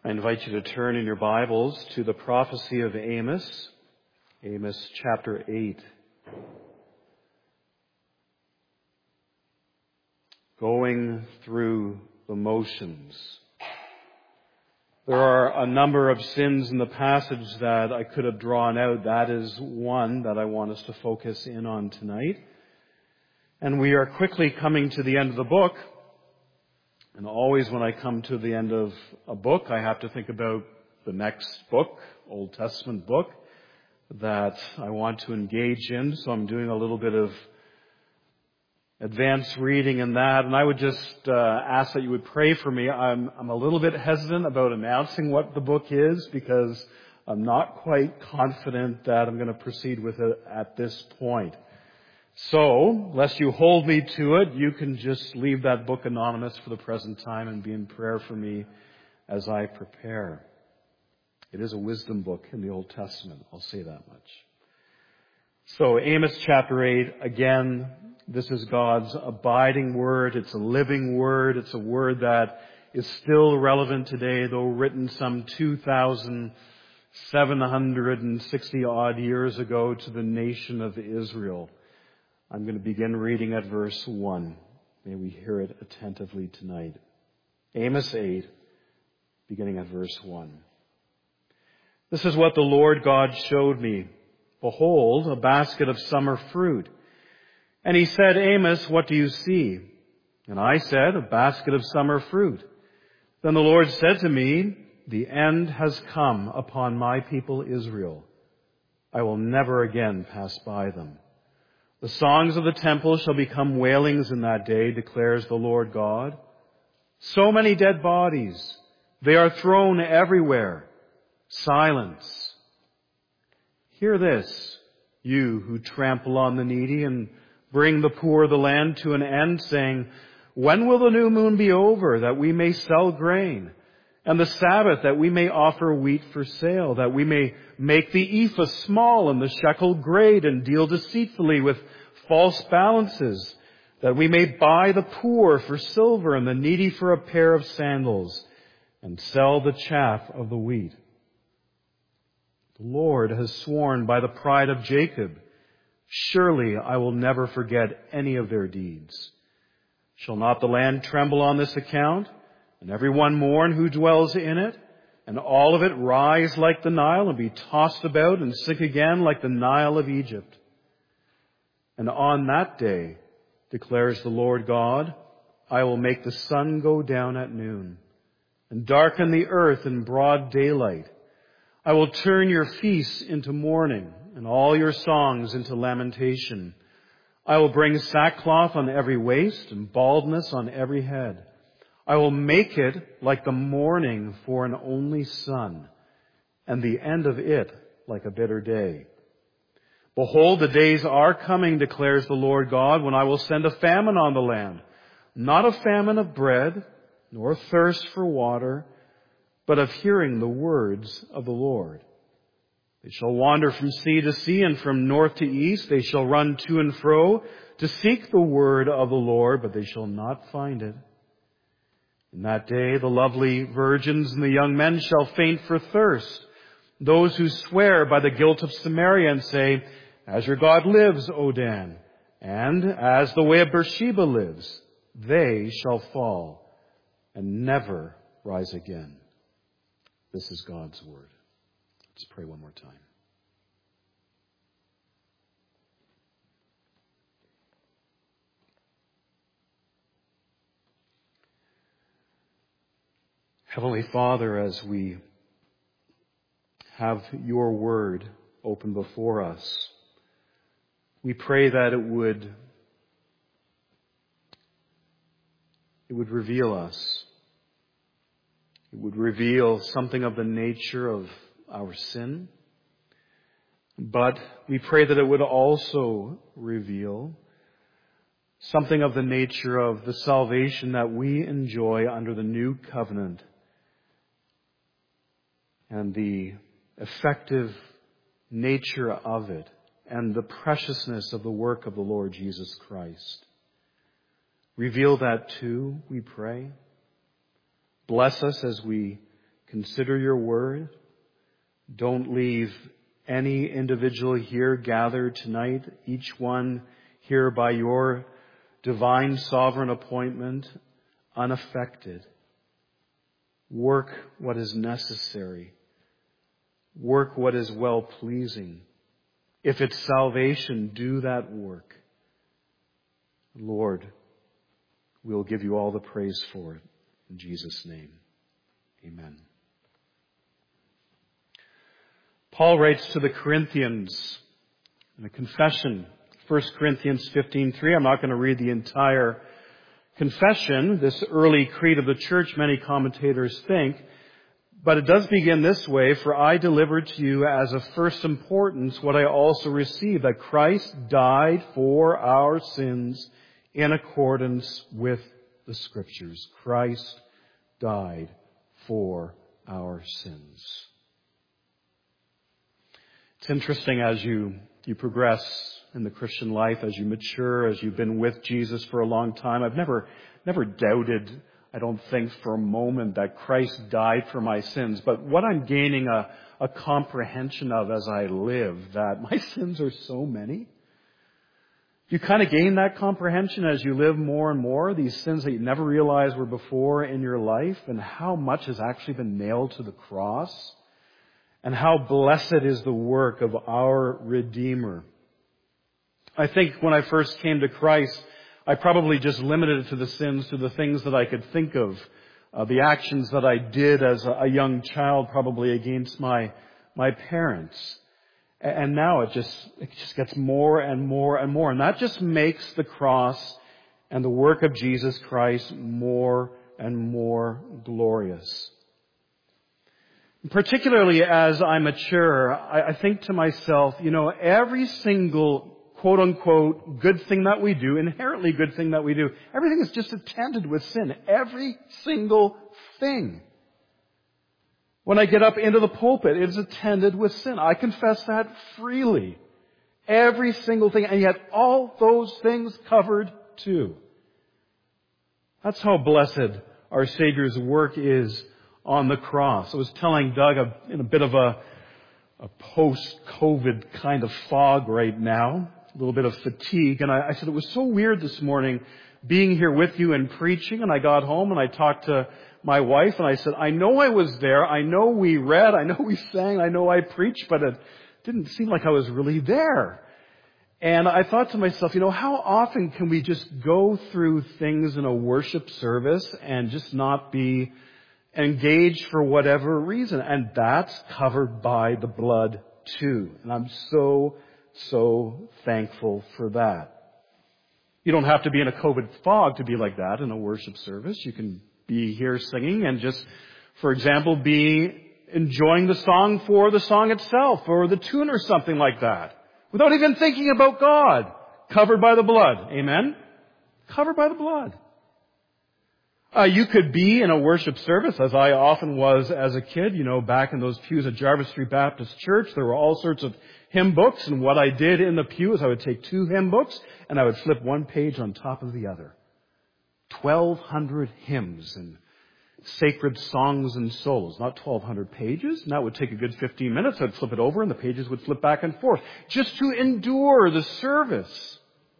I invite you to turn in your Bibles to the prophecy of Amos, Amos chapter 8. Going through the motions. There are a number of sins in the passage that I could have drawn out. That is one that I want us to focus in on tonight. And we are quickly coming to the end of the book. And always when I come to the end of a book, I have to think about the next book, Old Testament book, that I want to engage in. So I'm doing a little bit of advanced reading in that. And I would just ask that you would pray for me. I'm a little bit hesitant about announcing what the book is because I'm not quite confident that I'm going to proceed with it at this point. So, lest you hold me to it, you can just leave that book anonymous for the present time and be in prayer for me as I prepare. It is a wisdom book in the Old Testament, I'll say that much. So, Amos chapter 8, again, this is God's abiding word. It's a living word. It's a word that is still relevant today, though written some 2,760 odd years ago to the nation of Israel. I'm going to begin reading at verse 1. May we hear it attentively tonight. Amos 8, beginning at verse 1. This is what the Lord God showed me. Behold, a basket of summer fruit. And he said, Amos, what do you see? And I said, a basket of summer fruit. Then the Lord said to me, the end has come upon my people Israel. I will never again pass by them. The songs of the temple shall become wailings in that day, declares the Lord God. So many dead bodies, they are thrown everywhere. Silence. Hear this, you who trample on the needy and bring the poor of the land to an end, saying, when will the new moon be over, that we may sell grain? And the Sabbath, that we may offer wheat for sale, that we may make the ephah small and the shekel great, and deal deceitfully with false balances, that we may buy the poor for silver and the needy for a pair of sandals, and sell the chaff of the wheat. The Lord has sworn by the pride of Jacob, surely I will never forget any of their deeds. Shall not the land tremble on this account, and every one mourn who dwells in it, and all of it rise like the Nile, and be tossed about and sink again like the Nile of Egypt? And on that day, declares the Lord God, I will make the sun go down at noon, and darken the earth in broad daylight. I will turn your feasts into mourning, and all your songs into lamentation. I will bring sackcloth on every waist, and baldness on every head. I will make it like the mourning for an only son, and the end of it like a bitter day. Behold, the days are coming, declares the Lord God, when I will send a famine on the land, not a famine of bread, nor thirst for water, but of hearing the words of the Lord. They shall wander from sea to sea and from north to east. They shall run to and fro to seek the word of the Lord, but they shall not find it. In that day, the lovely virgins and the young men shall faint for thirst. Those who swear by the guilt of Samaria and say, as your God lives, O Dan, and as the way of Beersheba lives, they shall fall and never rise again. This is God's word. Let's pray one more time. Heavenly Father, as we have your word open before us, we pray that it would reveal us. It would reveal something of the nature of our sin. But we pray that it would also reveal something of the nature of the salvation that we enjoy under the new covenant and the effective nature of it and the preciousness of the work of the Lord Jesus Christ. Reveal that too, we pray. Bless us as we consider your word. Don't leave any individual here gathered tonight, each one here by your divine sovereign appointment, unaffected. Work what is necessary. Work what is well-pleasing. If it's salvation, do that work. Lord, we'll give you all the praise for it. In Jesus' name, amen. Paul writes to the Corinthians in a confession, 1 Corinthians 15:3. I'm not going to read the entire confession, this early creed of the church, many commentators think, but it does begin this way: for I delivered to you as of first importance what I also received, that Christ died for our sins in accordance with the Scriptures. Christ died for our sins. It's interesting as you progress in the Christian life, as you mature, as you've been with Jesus for a long time. I've never doubted, I don't think for a moment, that Christ died for my sins. But what I'm gaining a comprehension of as I live, that my sins are so many. You kind of gain that comprehension as you live more and more, these sins that you never realized were before in your life, and how much has actually been nailed to the cross, and how blessed is the work of our Redeemer. I think when I first came to Christ, I probably just limited it to the sins, to the things that I could think of, the actions that I did as a young child, probably against my parents. And now it just gets more and more and more. And that just makes the cross and the work of Jesus Christ more and more glorious. Particularly as I mature, I think to myself, every single quote-unquote good thing that we do, inherently good thing that we do, everything is just attended with sin. Every single thing. When I get up into the pulpit, it is attended with sin. I confess that freely. Every single thing, and yet all those things covered too. That's how blessed our Savior's work is on the cross. I was telling Doug in a bit of a post-COVID kind of fog right now, a little bit of fatigue, and I said it was so weird this morning being here with you and preaching, and I got home and I talked to my wife and I said, I know I was there, I know we read, I know we sang, I know I preached, but it didn't seem like I was really there. And I thought to myself, how often can we just go through things in a worship service and just not be engaged for whatever reason? And that's covered by the blood too. And I'm so thankful for that. You don't have to be in a COVID fog to be like that in a worship service. You can be here singing and just, for example, be enjoying the song for the song itself or the tune or something like that without even thinking about God. Covered by the blood. Amen? Covered by the blood. You could be in a worship service, as I often was as a kid, back in those pews at Jarvis Street Baptist Church. There were all sorts of hymn books, and what I did in the pew is I would take 2 hymn books and I would flip one page on top of the other. 1,200 hymns and sacred songs and solos, not 1,200 pages. And that would take a good 15 minutes. I'd flip it over and the pages would flip back and forth just to endure the service.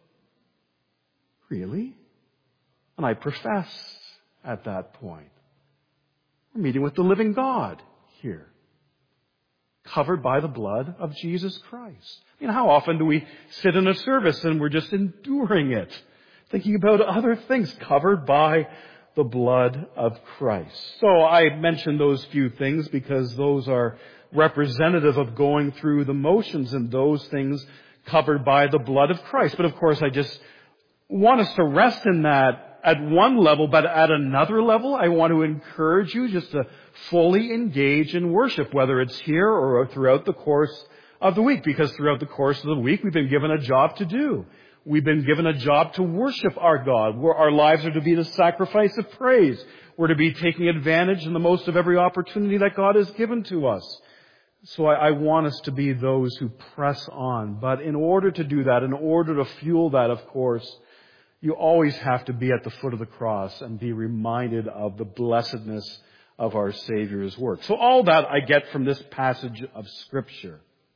Really? And I professed at that point. We're meeting with the living God here, covered by the blood of Jesus Christ. How often do we sit in a service and we're just enduring it, thinking about other things, covered by the blood of Christ? So I mentioned those few things because those are representative of going through the motions and those things covered by the blood of Christ. But of course, I just want us to rest in that at one level, but at another level, I want to encourage you just to fully engage in worship, whether it's here or throughout the course of the week, because throughout the course of the week, we've been given a job to do. We've been given a job to worship our God, where our lives are to be the sacrifice of praise. We're to be taking advantage and the most of every opportunity that God has given to us. So I want us to be those who press on. But in order to do that, in order to fuel that, of course, you always have to be at the foot of the cross and be reminded of the blessedness of our Savior's work. So all that I get from this passage of Scripture.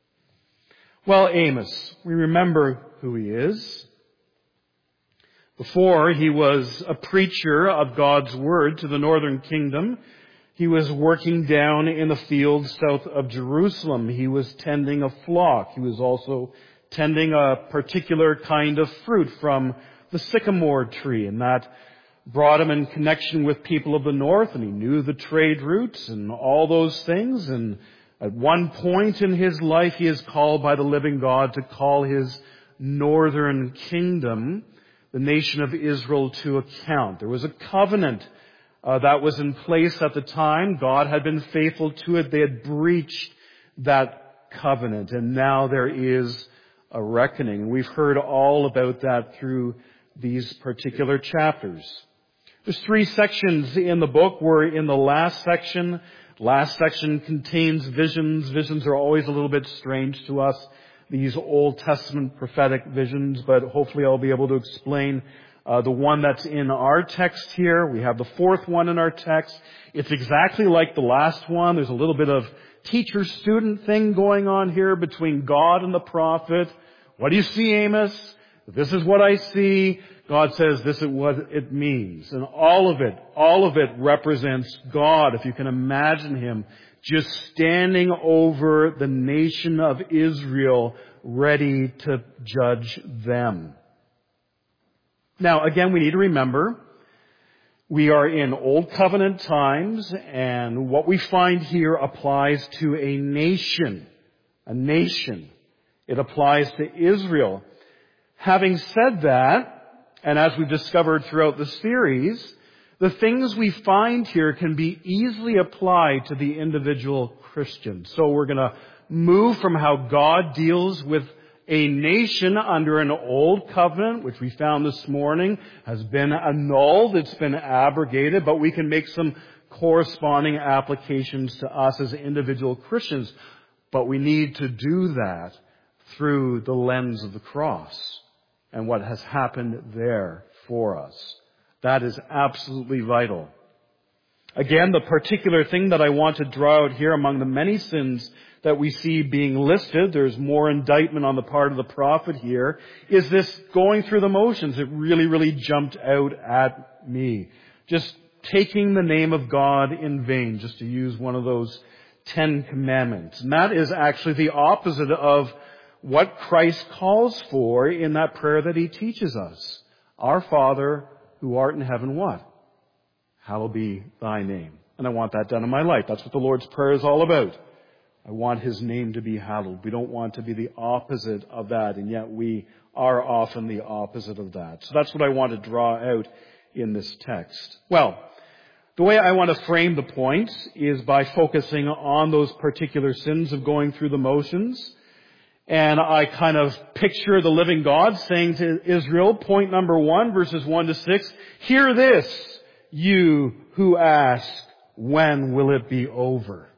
Well, Amos, we remember who he is. Before he was a preacher of God's Word to the northern kingdom, he was working down in the fields south of Jerusalem. He was tending a flock. He was also tending a particular kind of fruit from the sycamore tree, and that brought him in connection with people of the north, and he knew the trade routes and all those things. And at one point in his life, he is called by the living God to call his northern kingdom, the nation of Israel, to account. There was a covenant that was in place at the time. God had been faithful to it. They had breached that covenant, and now there is a reckoning. We've heard all about that through these particular chapters. There's 3 sections in the book. We're in the last section. Last section contains visions. Visions are always a little bit strange to us, these Old Testament prophetic visions, but hopefully I'll be able to explain the one that's in our text here. We have the 4th one in our text. It's exactly like the last one. There's a little bit of teacher-student thing going on here between God and the prophet. What do you see, Amos? This is what I see. God says this is what it means. And all of it represents God, if you can imagine him just standing over the nation of Israel, ready to judge them. Now, again, we need to remember, we are in Old Covenant times, and what we find here applies to a nation. A nation. It applies to Israel. Having said that, and as we've discovered throughout the series, the things we find here can be easily applied to the individual Christian. So we're going to move from how God deals with a nation under an old covenant, which we found this morning has been annulled, it's been abrogated, but we can make some corresponding applications to us as individual Christians. But we need to do that through the lens of the cross and what has happened there for us. That is absolutely vital. Again, the particular thing that I want to draw out here among the many sins that we see being listed, there's more indictment on the part of the prophet here, is this going through the motions. It really jumped out at me. Just taking the name of God in vain, just to use one of those 10 commandments. And that is actually the opposite of what Christ calls for in that prayer that he teaches us. Our Father, who art in heaven, what? Hallowed be thy name. And I want that done in my life. That's what the Lord's Prayer is all about. I want his name to be hallowed. We don't want to be the opposite of that, and yet we are often the opposite of that. So that's what I want to draw out in this text. Well, the way I want to frame the point is by focusing on those particular sins of going through the motions. And I kind of picture the living God saying to Israel, point number 1, verses 1 to 6, hear this, you who ask, when will it be over?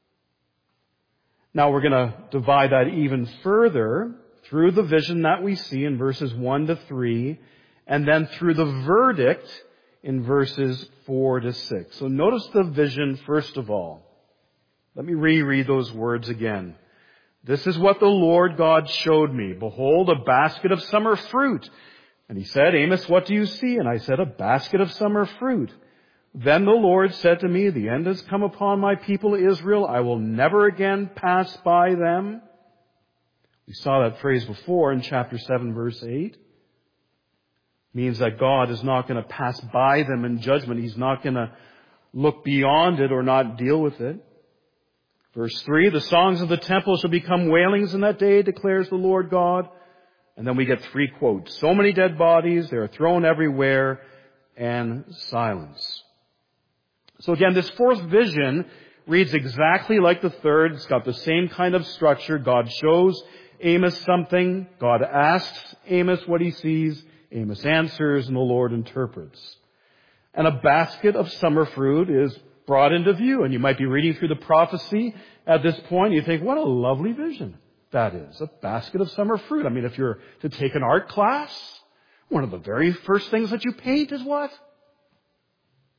Now we're going to divide that even further through the vision that we see in verses 1 to 3, and then through the verdict in verses 4 to 6. So notice the vision first of all. Let me reread those words again. This is what the Lord God showed me. Behold, a basket of summer fruit. And he said, Amos, what do you see? And I said, a basket of summer fruit. Then the Lord said to me, the end has come upon my people Israel. I will never again pass by them. We saw that phrase before in chapter 7, verse 8. It means that God is not going to pass by them in judgment. He's not going to look beyond it or not deal with it. Verse 3, the songs of the temple shall become wailings in that day, declares the Lord God. And then we get 3 quotes. So many dead bodies, they are thrown everywhere, and silence. So again, this 4th vision reads exactly like the 3rd. It's got the same kind of structure. God shows Amos something. God asks Amos what he sees. Amos answers, and the Lord interprets. And a basket of summer fruit is brought into view. And you might be reading through the prophecy at this point. You think, what a lovely vision that is. A basket of summer fruit. I mean, if you're to take an art class, one of the very first things that you paint is what?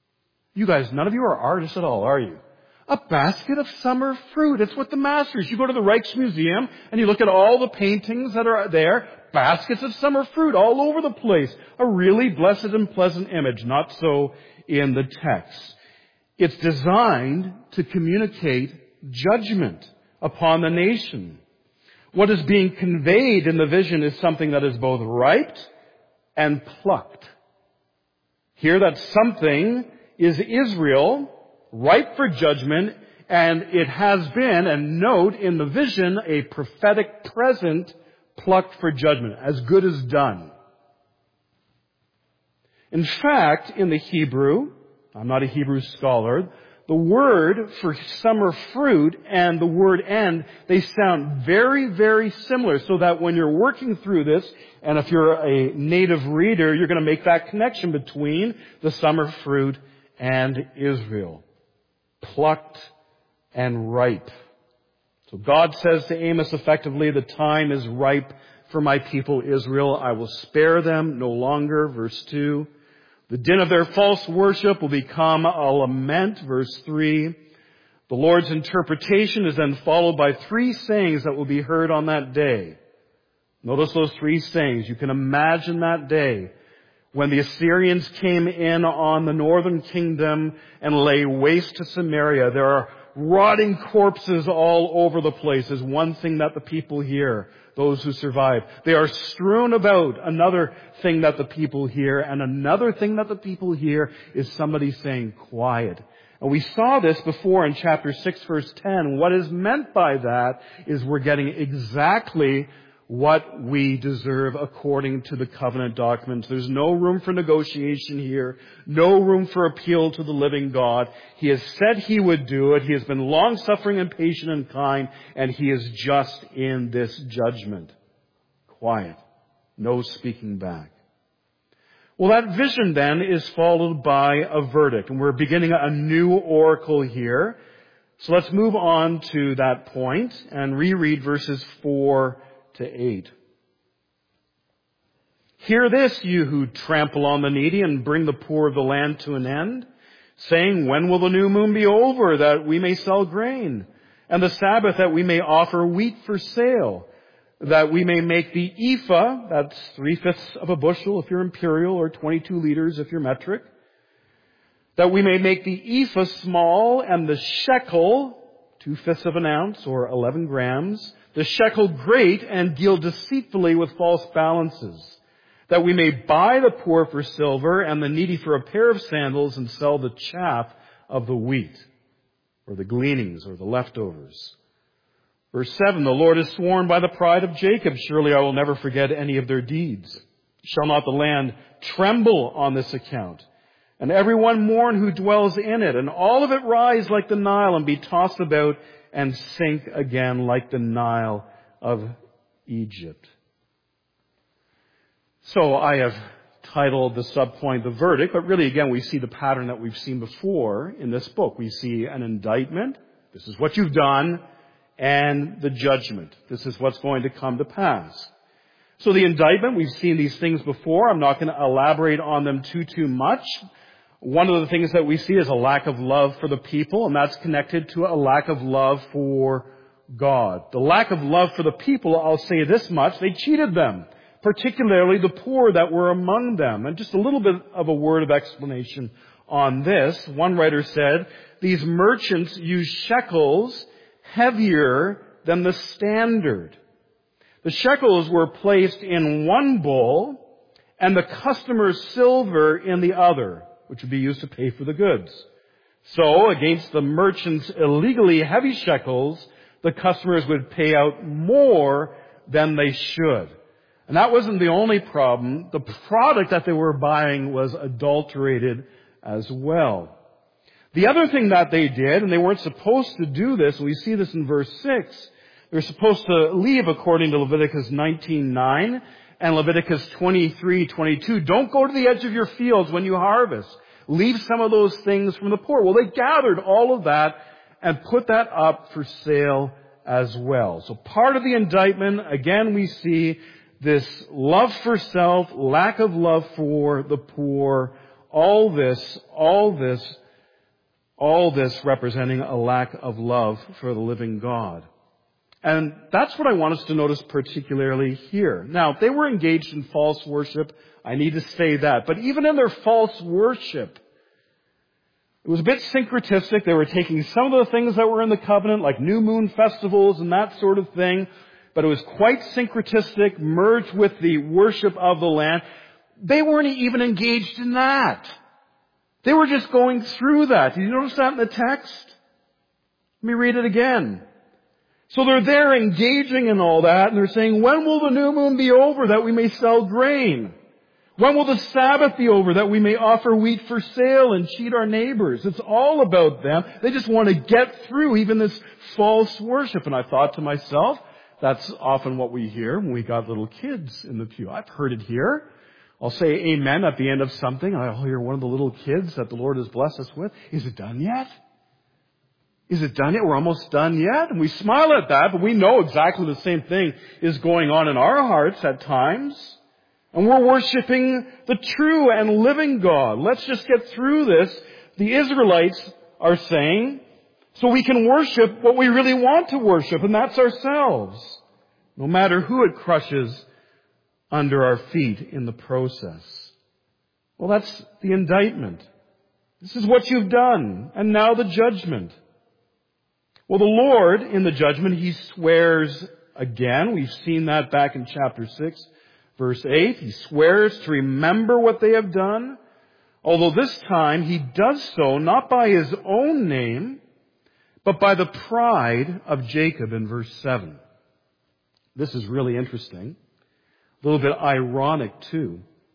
You guys, none of you are artists at all, are you? A basket of summer fruit. It's what the masters. You go to the Rijksmuseum and you look at all the paintings that are there. Baskets of summer fruit all over the place. A really blessed and pleasant image. Not so in the text. It's designed to communicate judgment upon the nation. What is being conveyed in the vision is something that is both ripe and plucked. Here that something is Israel, ripe for judgment, and it has been, and note in the vision, a prophetic present plucked for judgment, as good as done. In fact, in the Hebrew, I'm not a Hebrew scholar, the word for summer fruit and the word end, they sound very, very similar, so that when you're working through this, and if you're a native reader, you're going to make that connection between the summer fruit and Israel. Plucked and ripe. So God says to Amos effectively, the time is ripe for my people Israel. I will spare them no longer. Verse 2. The din of their false worship will become a lament. Verse 3. The Lord's interpretation is then followed by 3 sayings that will be heard on that day. Notice those 3 sayings. You can imagine that day when the Assyrians came in on the northern kingdom and lay waste to Samaria. There are rotting corpses all over the place is one thing that the people hear, those who survive. They are strewn about, another thing that the people hear. And another thing that the people hear is somebody saying, quiet. And we saw this before in chapter 6, verse 10. What is meant by that is we're getting exactly what we deserve according to the covenant documents. There's no room for negotiation here. No room for appeal to the living God. He has said He would do it. He has been long-suffering and patient and kind, and He is just in this judgment. Quiet. No speaking back. Well, that vision then is followed by a verdict, and we're beginning a new oracle here. So let's move on to that point and reread verses 4 to 8. Hear this, you who trample on the needy and bring the poor of the land to an end, saying, when will the new moon be over that we may sell grain, and the Sabbath that we may offer wheat for sale, that we may make the ephah, that's 3/5 of a bushel if you're imperial, or 22 liters if you're metric, that we may make the ephah small and the shekel, 2/5 of an ounce or 11 grams, the shekel great, and deal deceitfully with false balances, that we may buy the poor for silver and the needy for a pair of sandals and sell the chaff of the wheat, or the gleanings, or the leftovers. Verse 7, the Lord has sworn by the pride of Jacob, surely I will never forget any of their deeds. Shall not the land tremble on this account? And everyone mourn who dwells in it, and all of it rise like the Nile and be tossed about and sink again like the Nile of Egypt. So I have titled the subpoint, the verdict, but really again we see the pattern that we've seen before in this book. We see an indictment, this is what you've done, and the judgment. This is what's going to come to pass. So the indictment, we've seen these things before. I'm not going to elaborate on them too much. One of the things that we see is a lack of love for the people, and that's connected to a lack of love for God. The lack of love for the people, I'll say this much, they cheated them, particularly the poor that were among them. And just a little bit of a word of explanation on this. One writer said, these merchants use shekels heavier than the standard. The shekels were placed in one bowl and the customer's silver in the other, which would be used to pay for the goods. So, against the merchants' illegally heavy shekels, the customers would pay out more than they should. And that wasn't the only problem. The product that they were buying was adulterated as well. The other thing that they did, and they weren't supposed to do this, and we see this in verse 6, they're supposed to leave according to Leviticus 19:9 and Leviticus 23:22. Don't go to the edge of your fields when you harvest. Leave some of those things from the poor. Well, they gathered all of that and put that up for sale as well. So part of the indictment, again, we see this love for self, lack of love for the poor, all this All this representing a lack of love for the living God. And that's what I want us to notice particularly here. Now, they were engaged in false worship. I need to say that. But even in their false worship, it was a bit syncretistic. They were taking some of the things that were in the covenant, like new moon festivals and that sort of thing. But it was quite syncretistic, merged with the worship of the land. They weren't even engaged in that. They were just going through that. Did you notice that in the text? Let me read it again. So they're there engaging in all that, and they're saying, when will the new moon be over that we may sell grain? When will the Sabbath be over that we may offer wheat for sale and cheat our neighbors? It's all about them. They just want to get through even this false worship. And I thought to myself, that's often what we hear when we got little kids in the pew. I've heard it here. I'll say amen at the end of something. I'll hear one of the little kids that the Lord has blessed us with. Is it done yet? Is it done yet? We're almost done yet. And we smile at that, but we know exactly the same thing is going on in our hearts at times. And we're worshiping the true and living God. Let's just get through this. The Israelites are saying, so we can worship what we really want to worship, and that's ourselves. No matter who it crushes under our feet in the process. Well, that's the indictment. This is what you've done. And now the judgment. Well, the Lord, in the judgment, He swears again. We've seen that back in chapter 6, verse 8. He swears to remember what they have done. Although this time He does so not by His own name, but by the pride of Jacob in verse 7. This is really interesting. A little bit ironic too.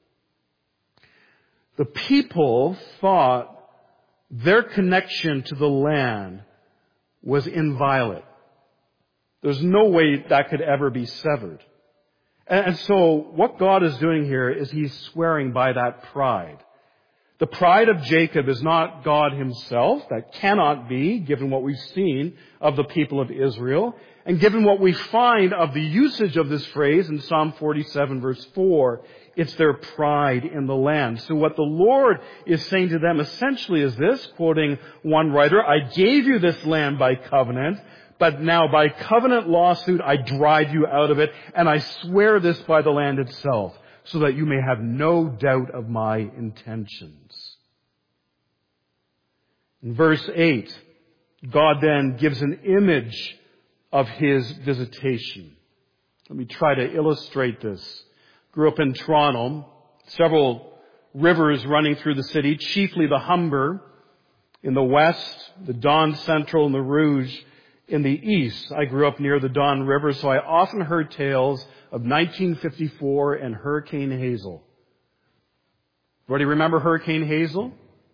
The people thought their connection to the land was inviolate. There's no way that could ever be severed. And so what God is doing here is He's swearing by that pride. The pride of Jacob is not God Himself. That cannot be, given what we've seen of the people of Israel. And given what we find of the usage of this phrase in Psalm 47 verse 4, it's their pride in the land. So what the Lord is saying to them essentially is this, quoting one writer, I gave you this land by covenant, but now by covenant lawsuit I drive you out of it, and I swear this by the land itself, so that you may have no doubt of my intentions. In verse 8, God then gives an image of His visitation. Let me try to illustrate this. Grew up in Toronto, several rivers running through the city, chiefly the Humber in the west, the Don Central and the Rouge in the east. I grew up near the Don River, so I often heard tales of 1954 and Hurricane Hazel. Everybody remember Hurricane Hazel?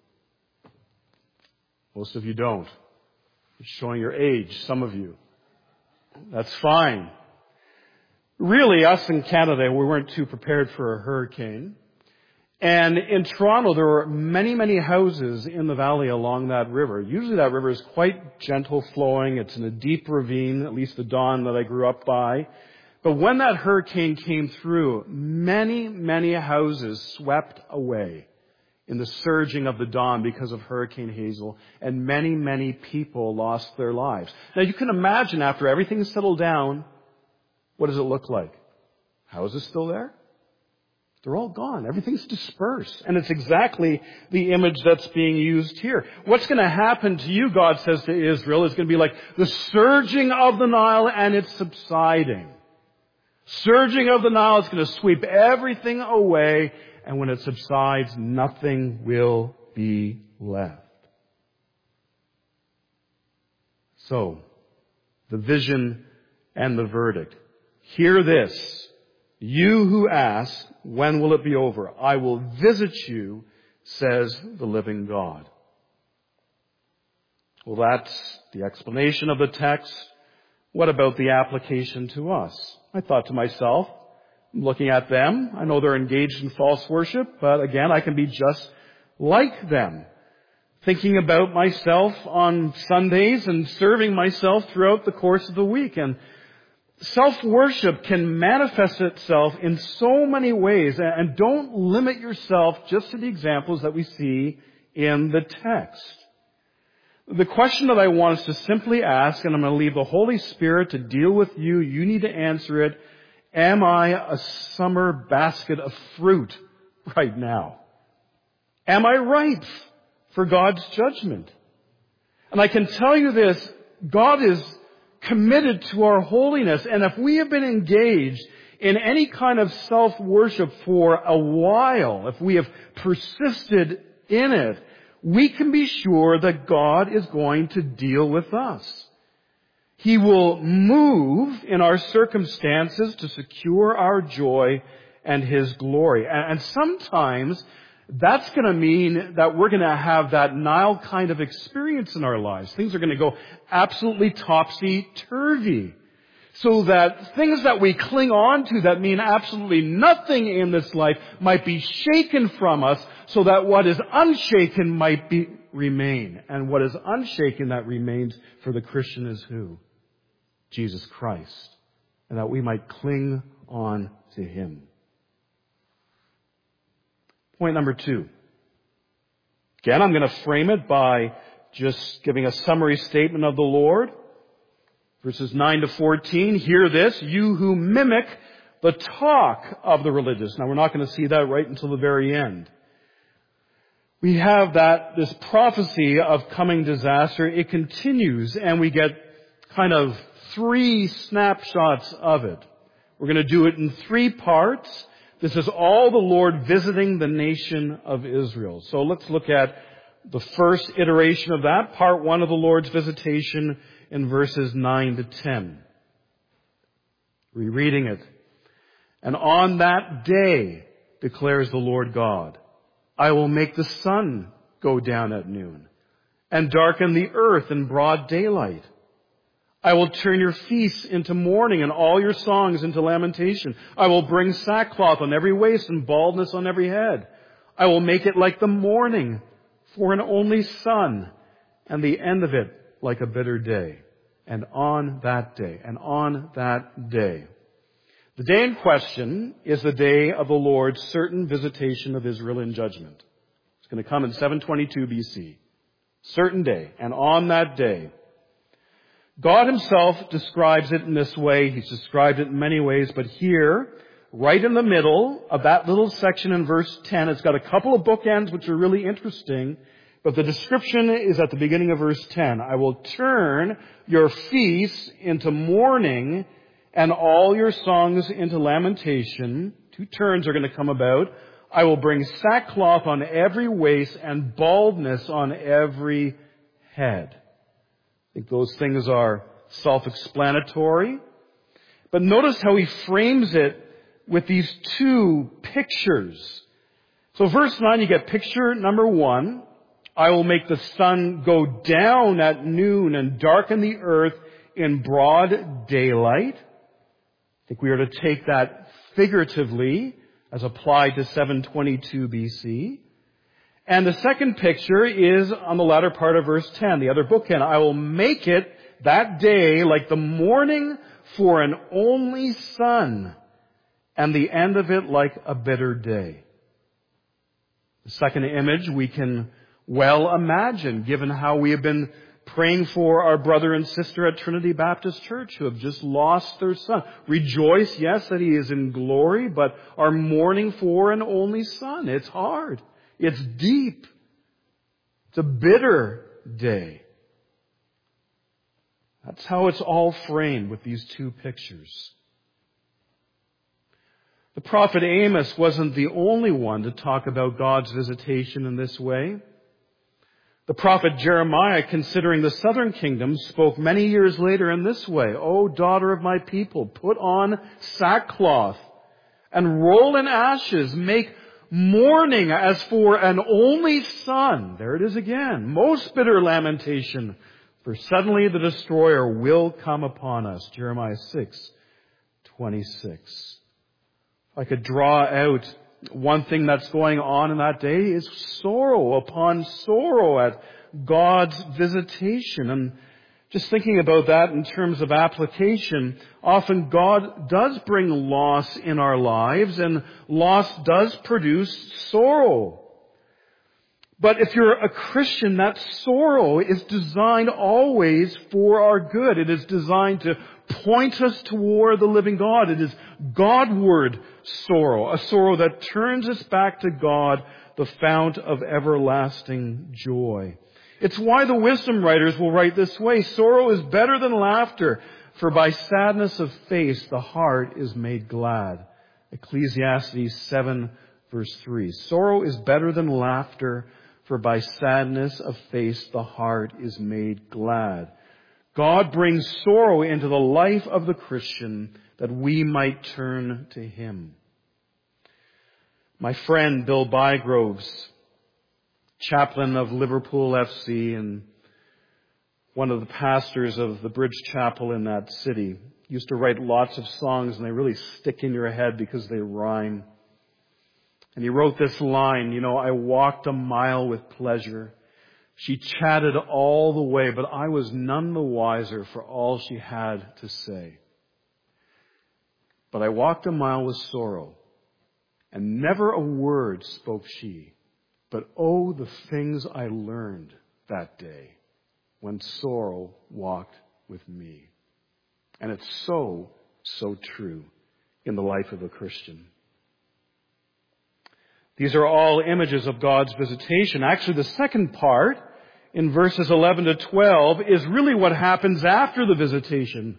Most of you don't. It's showing your age, some of you. That's fine. Really, us in Canada, we weren't too prepared for a hurricane. And in Toronto, there were many, many houses in the valley along that river. Usually that river is quite gentle flowing. It's in a deep ravine, at least the Don that I grew up by. But when that hurricane came through, many, many houses swept away in the surging of the Don because of Hurricane Hazel, and many, many people lost their lives. Now you can imagine after everything settled down, what does it look like? Houses still there? They're all gone. Everything's dispersed. And it's exactly the image that's being used here. What's going to happen to you, God says to Israel, is going to be like the surging of the Nile and it's subsiding. Surging of the Nile is going to sweep everything away, and when it subsides, nothing will be left. So, the vision and the verdict. Hear this. You who ask, when will it be over? I will visit you, says the living God. Well, that's the explanation of the text. What about the application to us? I thought to myself, looking at them, I know they're engaged in false worship, but again, I can be just like them. Thinking about myself on Sundays and serving myself throughout the course of the week. And self-worship can manifest itself in so many ways, and don't limit yourself just to the examples that we see in the text. The question that I want us to simply ask, and I'm going to leave the Holy Spirit to deal with you, you need to answer it, am I a summer basket of fruit right now? Am I ripe for God's judgment? And I can tell you this, God is committed to our holiness, and if we have been engaged in any kind of self-worship for a while, if we have persisted in it, we can be sure that God is going to deal with us. He will move in our circumstances to secure our joy and His glory. And sometimes that's going to mean that we're going to have that Nile kind of experience in our lives. Things are going to go absolutely topsy-turvy. So that things that we cling on to that mean absolutely nothing in this life might be shaken from us so that what is unshaken might remain. And what is unshaken that remains for the Christian is who? Jesus Christ. And that we might cling on to Him. Point number 2. Again, I'm going to frame it by just giving a summary statement of the Lord. Verses 9 to 14, hear this, you who mimic the talk of the religious. Now we're not going to see that right until the very end. We have this prophecy of coming disaster. It continues and we get kind of 3 snapshots of it. We're going to do it in 3 parts. This is all the Lord visiting the nation of Israel. So let's look at the first iteration of that, part 1 of the Lord's visitation in verses 9 to 10. Rereading it. And on that day, declares the Lord God, I will make the sun go down at noon and darken the earth in broad daylight. I will turn your feasts into mourning and all your songs into lamentation. I will bring sackcloth on every waist and baldness on every head. I will make it like the morning for an only sun, and the end of it like a bitter day. And on that day, the day in question is the day of the Lord's certain visitation of Israel in judgment. It's going to come in 722 BC. Certain day. And on that day, God Himself describes it in this way. He's described it in many ways, but here, right in the middle of that little section in verse 10, it's got a couple of bookends which are really interesting. But the description is at the beginning of verse 10. I will turn your feasts into mourning and all your songs into lamentation. 2 turns are going to come about. I will bring sackcloth on every waist and baldness on every head. I think those things are self-explanatory. But notice how he frames it with these 2 pictures. So verse 9, you get picture number 1. I will make the sun go down at noon and darken the earth in broad daylight. I think we are to take that figuratively as applied to 722 BC. And the second picture is on the latter part of verse 10, the other bookend. I will make it that day like the morning for an only sun, and the end of it like a bitter day. The second image we can well imagine, given how we have been praying for our brother and sister at Trinity Baptist Church who have just lost their son. Rejoice, yes, that he is in glory, but are mourning for an only son. It's hard. It's deep. It's a bitter day. That's how it's all framed with these 2 pictures. The prophet Amos wasn't the only one to talk about God's visitation in this way. The prophet Jeremiah, considering the southern kingdom, spoke many years later in this way, O daughter of my people, put on sackcloth and roll in ashes, make mourning as for an only son. There it is again. Most bitter lamentation, for suddenly the destroyer will come upon us. Jeremiah 6:26. If I could draw out one thing that's going on in that day is sorrow upon sorrow at God's visitation. And just thinking about that in terms of application, often God does bring loss in our lives, and loss does produce sorrow. But if you're a Christian, that sorrow is designed always for our good. It is designed to point us toward the living God. It is Godward sorrow, a sorrow that turns us back to God, the fount of everlasting joy. It's why the wisdom writers will write this way: sorrow is better than laughter, for by sadness of face the heart is made glad. Ecclesiastes 7 verse 3. Sorrow is better than laughter, for by sadness of face the heart is made glad. God brings sorrow into the life of the Christian that we might turn to Him. My friend Bill Bygroves, chaplain of Liverpool FC and one of the pastors of the Bridge Chapel in that city, used to write lots of songs, and they really stick in your head because they rhyme. And he wrote this line, I walked a mile with pleasure. She chatted all the way, but I was none the wiser for all she had to say. But I walked a mile with sorrow, and never a word spoke she. But oh, the things I learned that day when sorrow walked with me. And it's so true in the life of a Christian. These are all images of God's visitation. Actually, the second part, in verses 11 to 12, is really what happens after the visitation.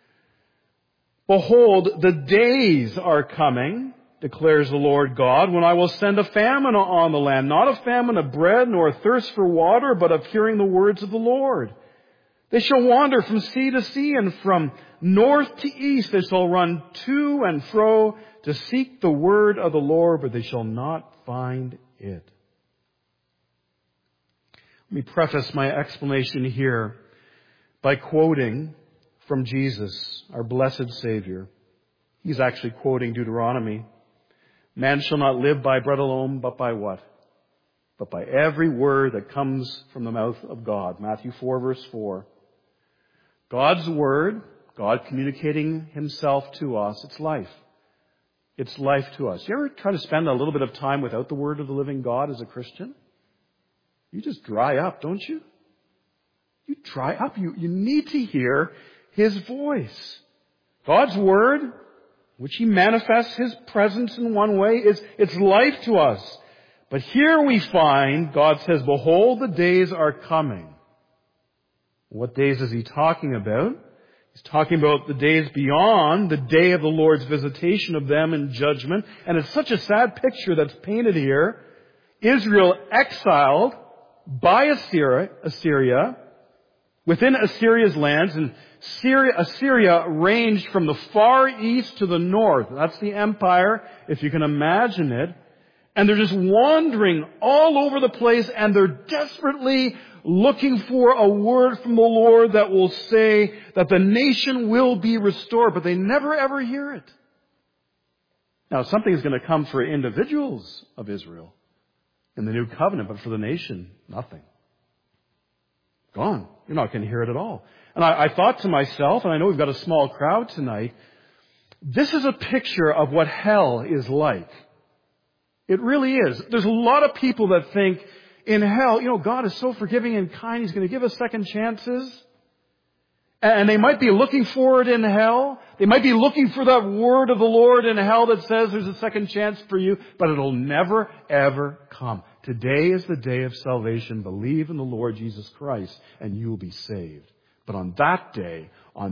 Behold, the days are coming, declares the Lord God, when I will send a famine on the land, not a famine of bread nor a thirst for water, but of hearing the words of the Lord. They shall wander from sea to sea, and from north to east they shall run to and fro to seek the word of the Lord, but they shall not find it. Let me preface my explanation here by quoting from Jesus, our blessed Savior. He's actually quoting Deuteronomy. Man shall not live by bread alone, but by what? But by every word that comes from the mouth of God. Matthew 4 verse 4. God's word, God communicating Himself to us, it's life. It's life to us. You ever try to spend a little bit of time without the word of the living God as a Christian? You just dry up, don't you? You dry up. You need to hear His voice. God's word, which He manifests His presence in one way, it's life to us. But here we find God says, behold, the days are coming. What days is He talking about? He's talking about the days beyond the day of the Lord's visitation of them in judgment. And it's such a sad picture that's painted here. Israel exiled by Assyria, within Assyria's lands. And Assyria ranged from the far east to the north. That's the empire, if you can imagine it. And they're just wandering all over the place, and they're desperately looking for a word from the Lord that will say that the nation will be restored, but they never ever hear it. Now, something is going to come for individuals of Israel in the new covenant, but for the nation, nothing. Gone. You're not going to hear it at all. And I thought to myself, and I know we've got a small crowd tonight, this is a picture of what hell is like. It really is. There's a lot of people that think in hell, God is so forgiving and kind, He's going to give us second chances. And they might be looking for it in hell. They might be looking for that word of the Lord in hell that says there's a second chance for you, but it'll never, ever come. Today is the day of salvation. Believe in the Lord Jesus Christ and you will be saved. But on that day,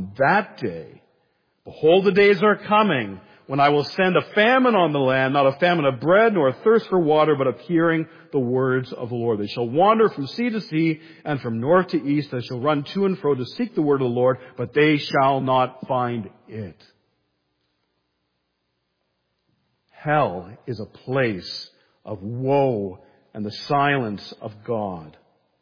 behold, the days are coming when I will send a famine on the land, not a famine of bread nor a thirst for water, but of hearing the words of the Lord. They shall wander from sea to sea, and from north to east they shall run to and fro to seek the word of the Lord, but they shall not find it. Hell is a place of woe and the silence of God.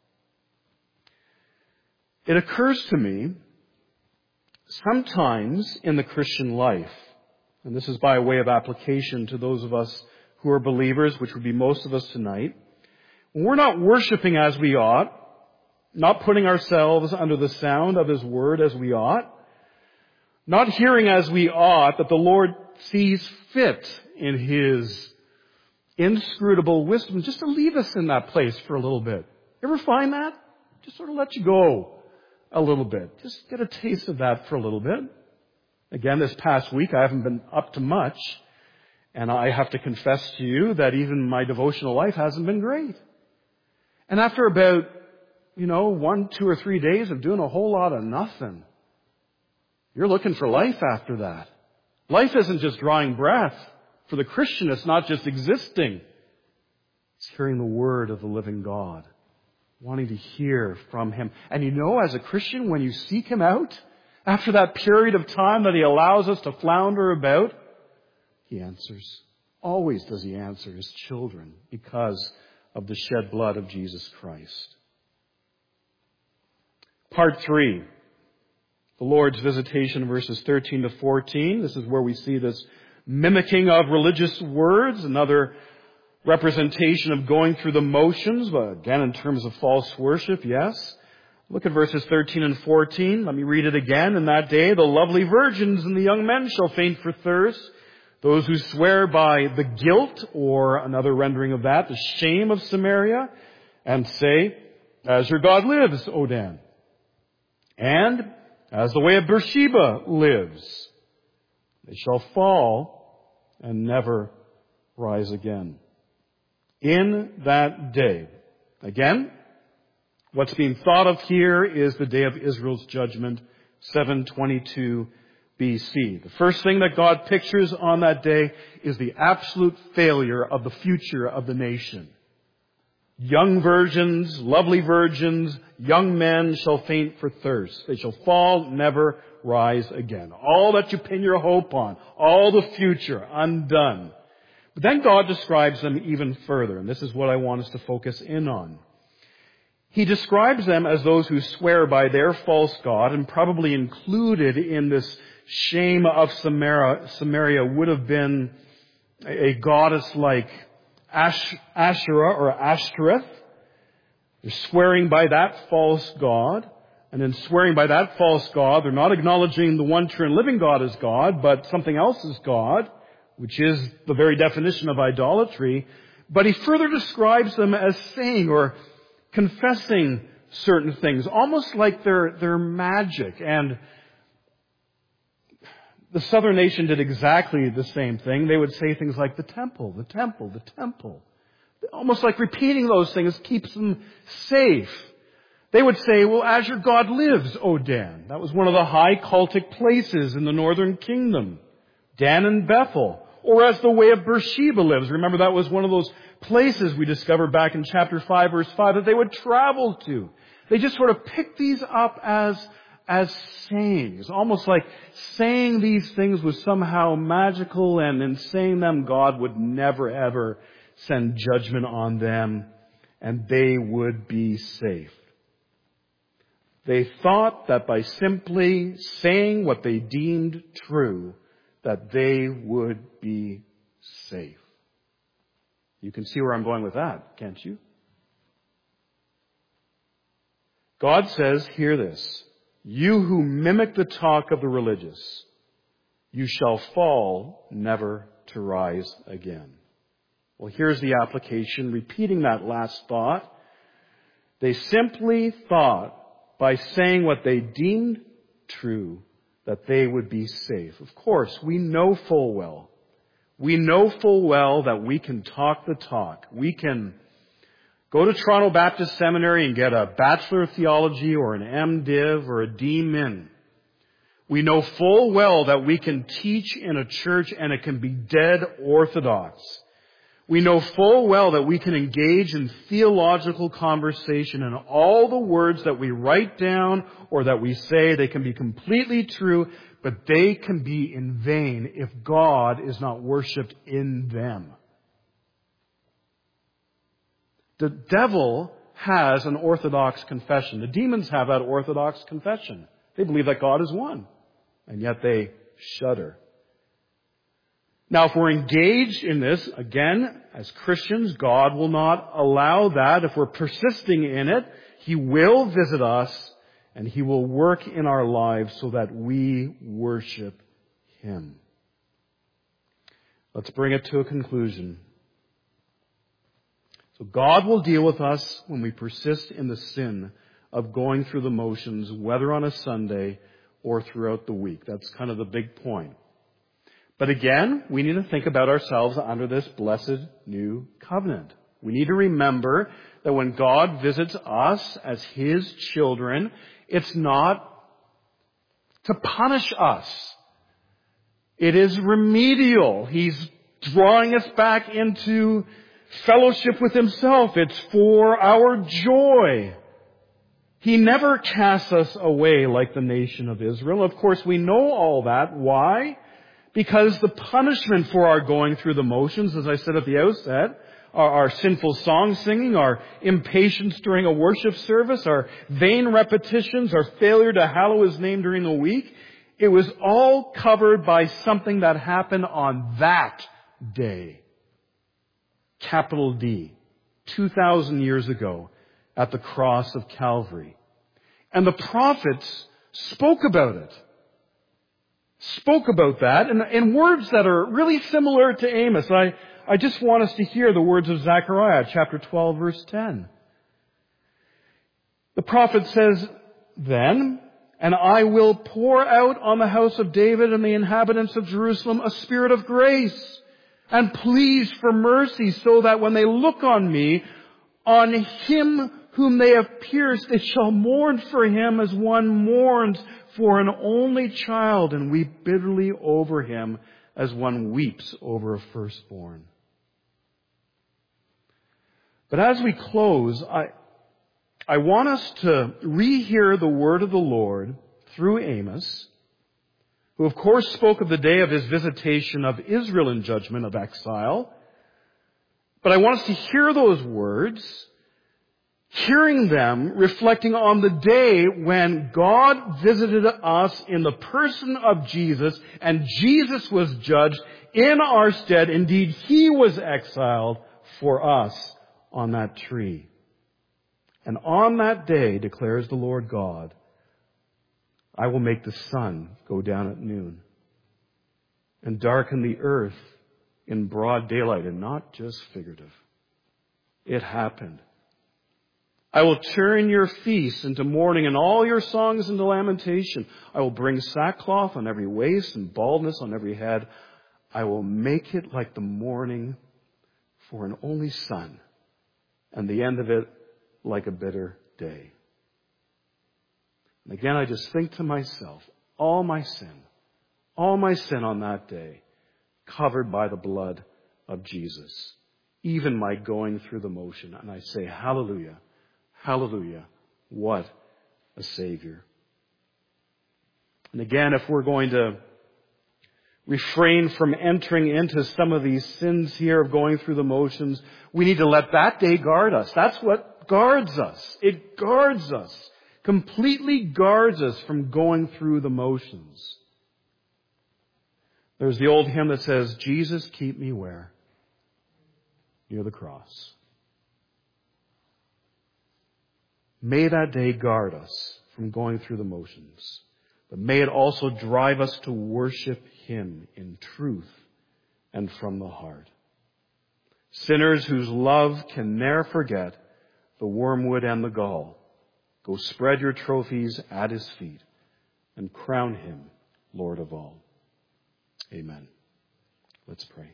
It occurs to me, sometimes in the Christian life, and this is by way of application to those of us who are believers, which would be most of us tonight, when we're not worshiping as we ought, not putting ourselves under the sound of His word as we ought, not hearing as we ought that the Lord sees fit in His inscrutable wisdom just to leave us in that place for a little bit. You ever find that? Just sort of let you go a little bit. Just get a taste of that for a little bit. Again, this past week I haven't been up to much, and I have to confess to you that even my devotional life hasn't been great. And after about, 1, 2, or 3 days of doing a whole lot of nothing, you're looking for life after that. Life isn't just drawing breath. For the Christian, it's not just existing. It's hearing the word of the living God, wanting to hear from Him. And as a Christian, when you seek Him out, after that period of time that He allows us to flounder about, He answers. Always does He answer His children because of the shed blood of Jesus Christ. Part 3. The Lord's visitation, verses 13 to 14. This is where we see this mimicking of religious words, another representation of going through the motions, but again in terms of false worship, yes. Look at verses 13 and 14. Let me read it again. In that day, the lovely virgins and the young men shall faint for thirst. Those who swear by the guilt, or another rendering of that, the shame of Samaria, and say, as your God lives, O Dan. And as the way of Beersheba lives, they shall fall and never rise again. In that day. Again, what's being thought of here is the day of Israel's judgment, 722 BC. The first thing that God pictures on that day is the absolute failure of the future of the nation. Young virgins, lovely virgins, young men shall faint for thirst. They shall fall, never rise again. All that you pin your hope on, all the future, undone. But then God describes them even further, and this is what I want us to focus in on. He describes them as those who swear by their false god, and probably included in this shame of Samaria would have been a goddess like Asherah or Ashtoreth. They're swearing by that false god. And in swearing by that false god, they're not acknowledging the one true and living God as God, but something else as God, which is the very definition of idolatry. But he further describes them as saying or confessing certain things, almost like they're magic. And the southern nation did exactly the same thing. They would say things like the temple, the temple, the temple. Almost like repeating those things keeps them safe. They would say, well, as your God lives, O Dan. That was one of the high cultic places in the northern kingdom. Dan and Bethel. Or as the way of Beersheba lives. Remember, that was one of those places we discovered back in chapter 5, verse 5, that they would travel to. They just sort of picked these up as sayings, almost like saying these things was somehow magical, and in saying them, God would never ever send judgment on them, and they would be safe. They thought that by simply saying what they deemed true, that they would be safe. You can see where I'm going with that, can't you? God says, hear this. You who mimic the talk of the religious, you shall fall, never to rise again. Well, here's the application, repeating that last thought. They simply thought, by saying what they deemed true, that they would be safe. Of course, we know full well that we can talk the talk. We can go to Toronto Baptist Seminary and get a Bachelor of Theology or an MDiv or a D.Min. We know full well that we can teach in a church and it can be dead orthodox. We know full well that we can engage in theological conversation, and all the words that we write down or that we say, they can be completely true, but they can be in vain if God is not worshipped in them. The devil has an orthodox confession. The demons have that orthodox confession. They believe that God is one, and yet they shudder. Now, if we're engaged in this, again, as Christians, God will not allow that. If we're persisting in it, He will visit us and He will work in our lives so that we worship Him. Let's bring it to a conclusion. So God will deal with us when we persist in the sin of going through the motions, whether on a Sunday or throughout the week. That's kind of the big point. But again, we need to think about ourselves under this blessed new covenant. We need to remember that when God visits us as His children, it's not to punish us. It is remedial. He's drawing us back into fellowship with Himself. It's for our joy. He never casts us away like the nation of Israel. Of course, we know all that. Why? Because the punishment for our going through the motions, as I said at the outset, our sinful song singing, our impatience during a worship service, our vain repetitions, our failure to hallow His name during the week, it was all covered by something that happened on that day. Capital D. 2,000 years ago at the cross of Calvary. And the prophets spoke about it. Spoke about that in words that are really similar to Amos. I just want us to hear the words of Zechariah, chapter 12, verse 10. The prophet says, "Then, and I will pour out on the house of David and the inhabitants of Jerusalem a spirit of grace and pleas for mercy, so that when they look on me, on Him whom they have pierced, they shall mourn for Him as one mourns for an only child, and weep bitterly over him as one weeps over a firstborn." But as we close, I want us to rehear the word of the Lord through Amos, who of course spoke of the day of His visitation of Israel in judgment of exile. But I want us to hear those words, hearing them, reflecting on the day when God visited us in the person of Jesus, and Jesus was judged in our stead. Indeed, He was exiled for us on that tree. And on that day, declares the Lord God, I will make the sun go down at noon and darken the earth in broad daylight, and not just figurative. It happened. I will turn your feasts into mourning and all your songs into lamentation. I will bring sackcloth on every waist and baldness on every head. I will make it like the morning for an only son, and the end of it like a bitter day. And again, I just think to myself, all my sin on that day, covered by the blood of Jesus, even my going through the motion. And I say, hallelujah, hallelujah, what a Savior. And again, if we're going to refrain from entering into some of these sins here of going through the motions, we need to let that day guard us. That's what guards us. It guards us, completely guards us from going through the motions. There's the old hymn that says, Jesus, keep me where? Near the cross. May that day guard us from going through the motions, but may it also drive us to worship Him in truth and from the heart. Sinners whose love can ne'er forget the wormwood and the gall, go spread your trophies at His feet and crown Him Lord of all. Amen. Let's pray.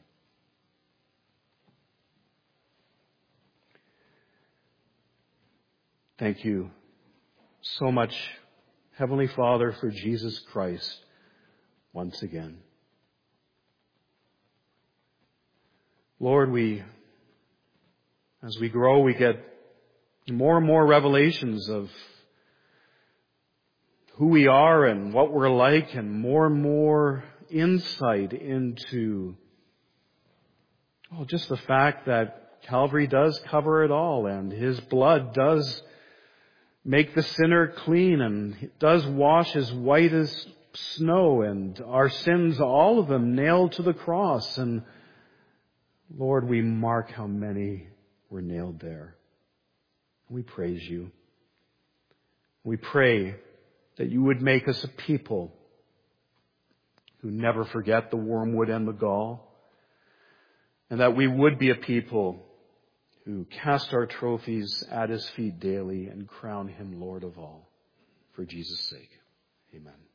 Thank you so much, Heavenly Father, for Jesus Christ once again. Lord, as we grow, we get more and more revelations of who we are and what we're like, and more insight into just the fact that Calvary does cover it all, and His blood does make the sinner clean and does wash as white as snow, and our sins, all of them, nailed to the cross. And Lord, we mark how many were nailed there. We praise You. We pray that You would make us a people who never forget the wormwood and the gall, and that we would be a people who cast our trophies at his feet daily and crown him Lord of all. For Jesus' sake, amen.